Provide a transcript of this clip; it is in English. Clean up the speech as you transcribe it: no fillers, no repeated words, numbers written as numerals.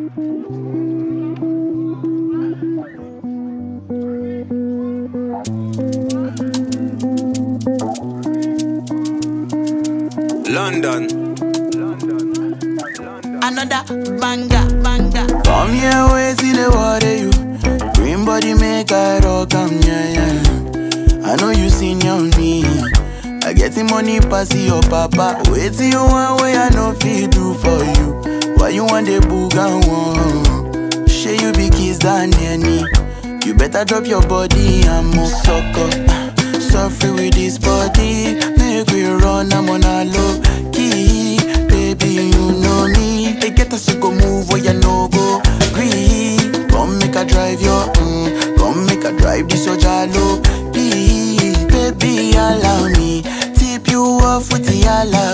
London. Another banger. Come here, wait till the water you. Green body make I rock, yeah. I know you seen on me. I get the money pass your papa. Wait till you want way I no feel do for you. Why you want the boogan one? Share you be kiss than any. You better drop your body and move sucker. Suffer with this body. Make we run, I'm on a low key. Baby, you know me. They get us to go move where you no go. Green, come make a drive your come make a drive this your jalo. Please, baby, allow me. Tip you off with the yalla.